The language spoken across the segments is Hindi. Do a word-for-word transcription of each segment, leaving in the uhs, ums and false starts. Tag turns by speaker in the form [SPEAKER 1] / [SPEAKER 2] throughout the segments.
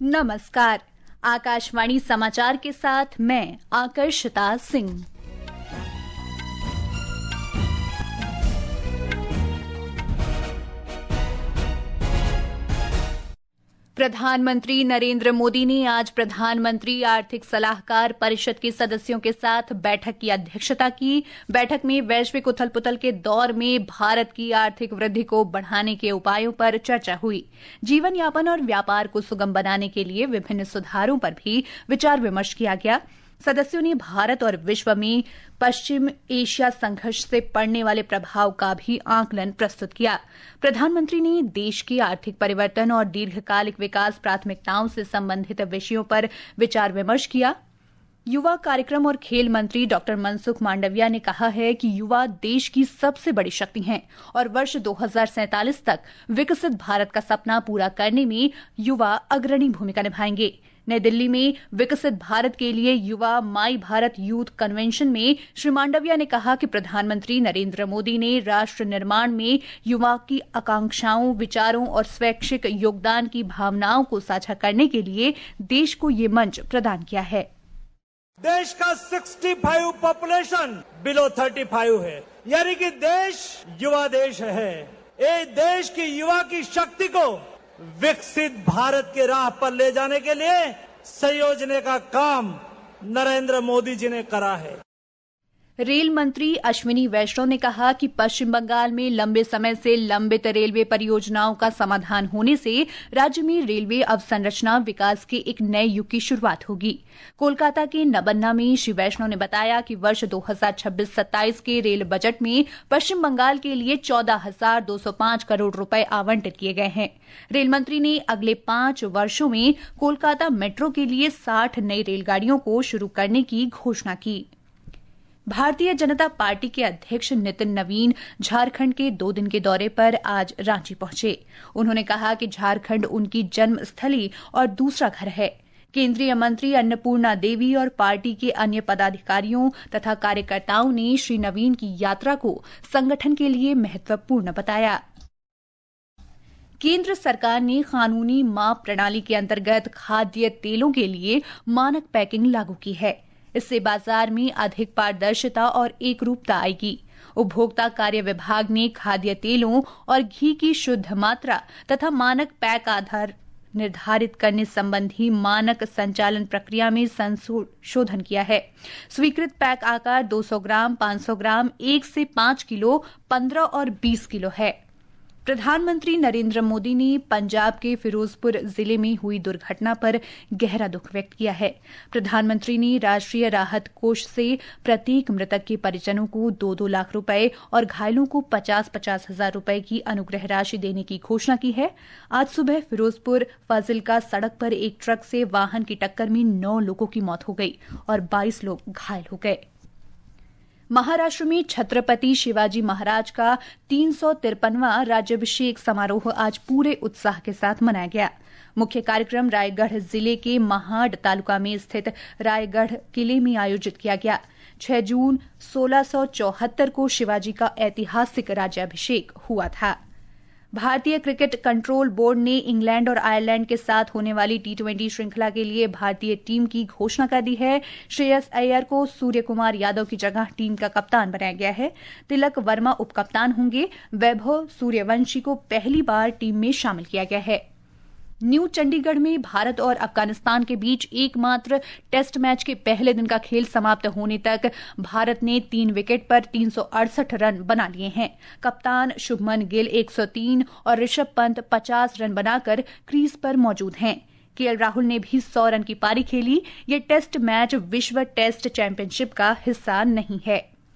[SPEAKER 1] नमस्कार। आकाशवाणी समाचार के साथ मैं आकर्षिता सिंह। प्रधानमंत्री नरेंद्र मोदी ने आज प्रधानमंत्री आर्थिक सलाहकार परिषद के सदस्यों के साथ बैठक की अध्यक्षता की। बैठक में वैश्विक उथल-पुथल के दौर में भारत की आर्थिक वृद्धि को बढ़ाने के उपायों पर चर्चा हुई। जीवन यापन और व्यापार को सुगम बनाने के लिए विभिन्न सुधारों पर भी विचार विमर्श किया गया। सदस्यों ने भारत और विश्व में पश्चिम एशिया संघर्ष से पड़ने वाले प्रभाव का भी आकलन प्रस्तुत किया। प्रधानमंत्री ने देश के आर्थिक परिवर्तन और दीर्घकालिक विकास प्राथमिकताओं से संबंधित विषयों पर विचार विमर्श किया। युवा कार्यक्रम और खेल मंत्री डॉक्टर मनसुख मांडविया ने कहा है कि युवा देश की सबसे बड़ी शक्ति हैं और वर्ष दो हज़ार सैंतालीस तक विकसित भारत का सपना पूरा करने में युवा अग्रणी भूमिका निभाएंगे। नई दिल्ली में विकसित भारत के लिए युवा माई भारत यूथ कन्वेंशन में श्री मांडविया ने कहा कि प्रधानमंत्री नरेंद्र मोदी ने राष्ट्र निर्माण में युवा की आकांक्षाओं, विचारों और स्वैच्छिक योगदान की भावनाओं को साझा करने के लिए देश को ये मंच प्रदान किया है।
[SPEAKER 2] देश का पैंसठ पॉपुलेशन बिलो पैंतीस है, यानी कि देश युवा देश है। ये देश की युवा की शक्ति को विकसित भारत के राह पर ले जाने के लिए संयोजने का काम नरेंद्र मोदी जी ने करा है।
[SPEAKER 1] रेल मंत्री अश्विनी वैष्णव ने कहा कि पश्चिम बंगाल में लंबे समय से लंबित रेलवे परियोजनाओं का समाधान होने से राज्य में रेलवे अवसंरचना विकास के एक नए युग की शुरुआत होगी। कोलकाता के नबन्ना में श्री वैष्णव ने बताया कि वर्ष दो हज़ार छब्बीस सत्ताईस के रेल बजट में पश्चिम बंगाल के लिए चौदह हजार दो सौ पांच करोड़ रुपए आवंटित किए गए हैं। रेल मंत्री ने अगले पांच वर्षों में कोलकाता मेट्रो के लिए साठ नई रेलगाड़ियों को शुरू करने की घोषणा की। भारतीय जनता पार्टी के अध्यक्ष नितिन नवीन झारखंड के दो दिन के दौरे पर आज रांची पहुंचे। उन्होंने कहा कि झारखंड उनकी जन्मस्थली और दूसरा घर है। केंद्रीय मंत्री अन्नपूर्णा देवी और पार्टी के अन्य पदाधिकारियों तथा कार्यकर्ताओं ने श्री नवीन की यात्रा को संगठन के लिए महत्वपूर्ण बताया। केंद्र सरकार ने कानूनी माप प्रणाली के अंतर्गत खाद्य तेलों के लिए मानक पैकिंग लागू की है। इससे बाजार में अधिक पारदर्शिता और एकरूपता आएगी। उपभोक्ता कार्य विभाग ने खाद्य तेलों और घी की शुद्ध मात्रा तथा मानक पैक आधार निर्धारित करने संबंधी मानक संचालन प्रक्रिया में संशोधन किया है। स्वीकृत पैक आकार दो सौ ग्राम, पांच सौ ग्राम, एक से पांच किलो, पंद्रह और बीस किलो है। प्रधानमंत्री नरेंद्र मोदी ने पंजाब के फिरोजपुर जिले में हुई दुर्घटना पर गहरा दुख व्यक्त किया है। प्रधानमंत्री ने राष्ट्रीय राहत कोष से प्रत्येक मृतक के परिजनों को दो दो लाख रुपए और घायलों को पचास पचास हजार रुपए की अनुग्रह राशि देने की घोषणा की है। आज सुबह फिरोजपुर फाजिल्का सड़क पर एक ट्रक से वाहन की टक्कर में नौ लोगों की मौत हो गई और बाईस लोग घायल हो गए। महाराष्ट्र में छत्रपति शिवाजी महाराज का तीन सौ तिरपनवां राज्याभिषेक समारोह आज पूरे उत्साह के साथ मनाया गया। मुख्य कार्यक्रम रायगढ़ जिले के महाड तालुका में स्थित रायगढ़ किले में आयोजित किया गया। छह जून सोलह सौ चौहत्तर को शिवाजी का ऐतिहासिक राज्याभिषेक हुआ था। भारतीय क्रिकेट कंट्रोल बोर्ड ने इंग्लैंड और आयरलैंड के साथ होने वाली टी ट्वेंटी श्रृंखला के लिए भारतीय टीम की घोषणा कर दी है। श्रेयस अय्यर को सूर्य कुमार यादव की जगह टीम का कप्तान बनाया गया है। तिलक वर्मा उपकप्तान होंगे। वैभव सूर्यवंशी को पहली बार टीम में शामिल किया गया है। न्यू चंडीगढ़ में भारत और अफगानिस्तान के बीच एकमात्र टेस्ट मैच के पहले दिन का खेल समाप्त होने तक भारत ने तीन विकेट पर तीन सौ अड़सठ रन बना लिए हैं। कप्तान शुभमन गिल एक सौ तीन और ऋषभ पंत पचास रन बनाकर क्रीज पर मौजूद हैं। केएल राहुल ने भी सौ रन की पारी खेली। ये टेस्ट मैच विश्व टेस्ट चैंपियनशिप का हिस्सा नहीं है।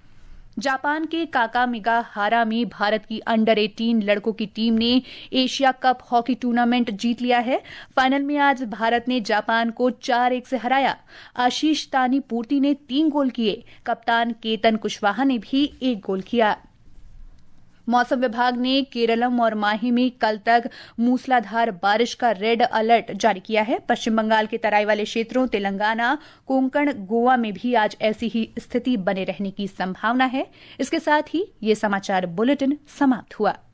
[SPEAKER 1] जापान के काकामिगाहारा में भारत की अंडर अठारह लड़कों की टीम ने एशिया कप हॉकी टूर्नामेंट जीत लिया है। फाइनल में आज भारत ने जापान को चार एक से हराया। आशीष तानी पूर्ति ने तीन गोल किए। कप्तान केतन कुशवाहा ने भी एक गोल किया। मौसम विभाग ने केरलम और माही में कल तक मूसलाधार बारिश का रेड अलर्ट जारी किया है। पश्चिम बंगाल के तराई वाले क्षेत्रों, तेलंगाना, कोंकण, गोवा में भी आज ऐसी ही स्थिति बने रहने की संभावना है। इसके साथ ही ये समाचार बुलेटिन समाप्त हुआ।